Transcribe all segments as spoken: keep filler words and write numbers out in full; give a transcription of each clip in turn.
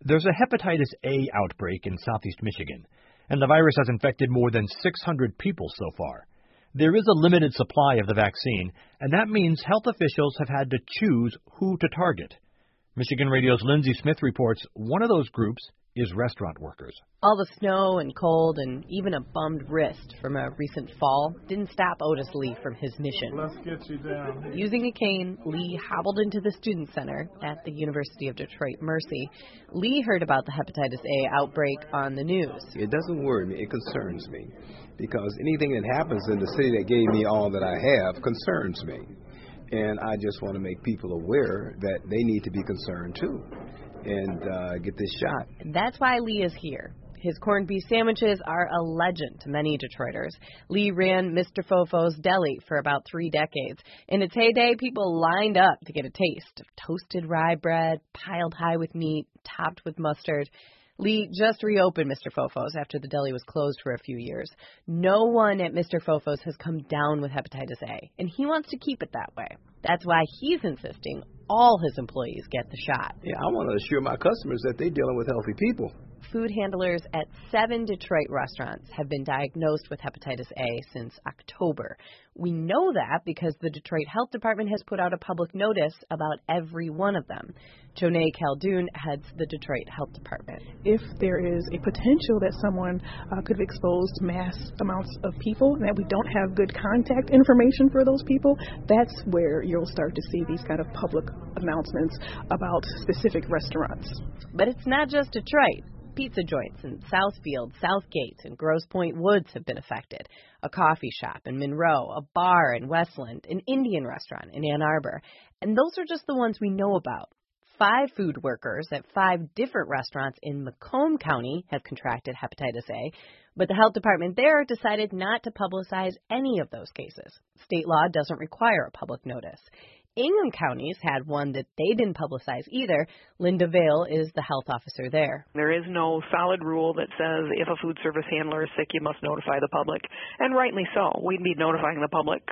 There's a hepatitis A outbreak in southeast Michigan, and the virus has infected more than six hundred people so far. There is a limited supply of the vaccine, and that means health officials have had to choose who to target. Michigan Radio's Lindsay Smith reports one of those groups is restaurant workers. All the snow and cold and even a bummed wrist from a recent fall didn't stop Otis Lee from his mission. Let's get you down. Using a cane, Lee hobbled into the student center at the University of Detroit Mercy. Lee heard about the hepatitis A outbreak on the news. It doesn't worry me. It concerns me because anything that happens in the city that gave me all that I have concerns me. And I just want to make people aware that they need to be concerned too and uh, get this shot. That's why Lee is here. His corned beef sandwiches are a legend to many Detroiters. Lee ran Mister Fofo's Deli for about three decades. In its heyday, people lined up to get a taste of toasted rye bread, piled high with meat, topped with mustard. Lee just reopened Mister Fofo's after the deli was closed for a few years. No one at Mister Fofo's has come down with hepatitis A, and he wants to keep it that way. That's why he's insisting all his employees get the shot. Yeah, I want to assure my customers that they're dealing with healthy people. Food handlers at seven Detroit restaurants have been diagnosed with hepatitis A since October. We know that because the Detroit Health Department has put out a public notice about every one of them. Jonay Caldoon heads the Detroit Health Department. If there is a potential that someone uh, could have exposed mass amounts of people and that we don't have good contact information for those people, that's where you'll start to see these kind of public announcements about specific restaurants. But it's not just Detroit. Pizza joints in Southfield, Southgate, and Grosse Pointe Woods have been affected. A coffee shop in Monroe, a bar in Westland, an Indian restaurant in Ann Arbor. And those are just the ones we know about. Five food workers at five different restaurants in Macomb County have contracted hepatitis A, but the health department there decided not to publicize any of those cases. State law doesn't require a public notice. Ingham County's had one that they didn't publicize either. Linda Vale is the health officer there. There is no solid rule that says if a food service handler is sick, you must notify the public. And rightly so. We'd be notifying the public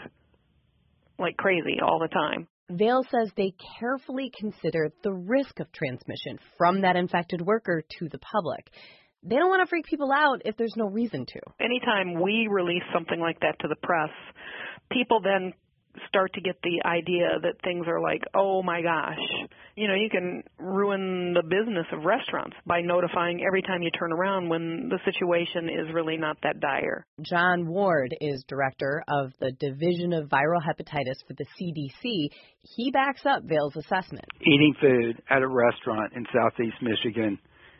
like crazy all the time. Vale says they carefully consider the risk of transmission from that infected worker to the public. They don't want to freak people out if there's no reason to. Anytime we release something like that to the press, people then start to get the idea that things are like, oh my gosh, you know, you can ruin the business of restaurants by notifying every time you turn around when the situation is really not that dire. John Ward is director of the Division of Viral Hepatitis for the C D C. He backs up Vale's assessment. Eating food at a restaurant in southeast Michigan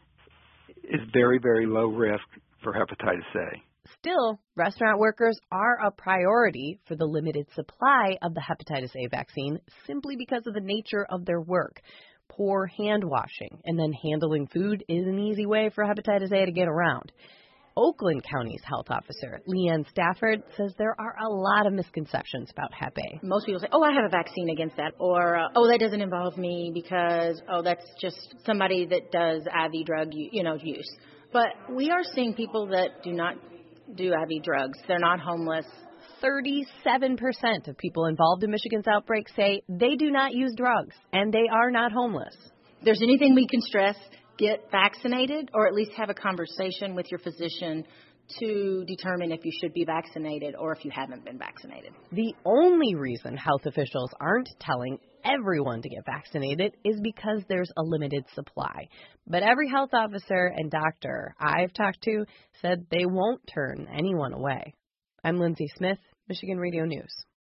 is very, very low risk for hepatitis A. Still, restaurant workers are a priority for the limited supply of the hepatitis A vaccine simply because of the nature of their work. Poor hand washing and then handling food is an easy way for hepatitis A to get around. Oakland County's health officer, Leanne Stafford, says there are a lot of misconceptions about Hep A. Most people say, oh, I have a vaccine against that, or, uh, oh, that doesn't involve me because, oh, that's just somebody that does I V drug, you know, use. But we are seeing people that do not do I V drugs. They're not homeless. thirty-seven percent of people involved in Michigan's outbreak say they do not use drugs, and they are not homeless. If there's anything we can stress, get vaccinated, or at least have a conversation with your physician to determine if you should be vaccinated or if you haven't been vaccinated. The only reason health officials aren't telling everyone to get vaccinated is because there's a limited supply. But every health officer and doctor I've talked to said they won't turn anyone away. I'm Lindsay Smith, Michigan Radio News.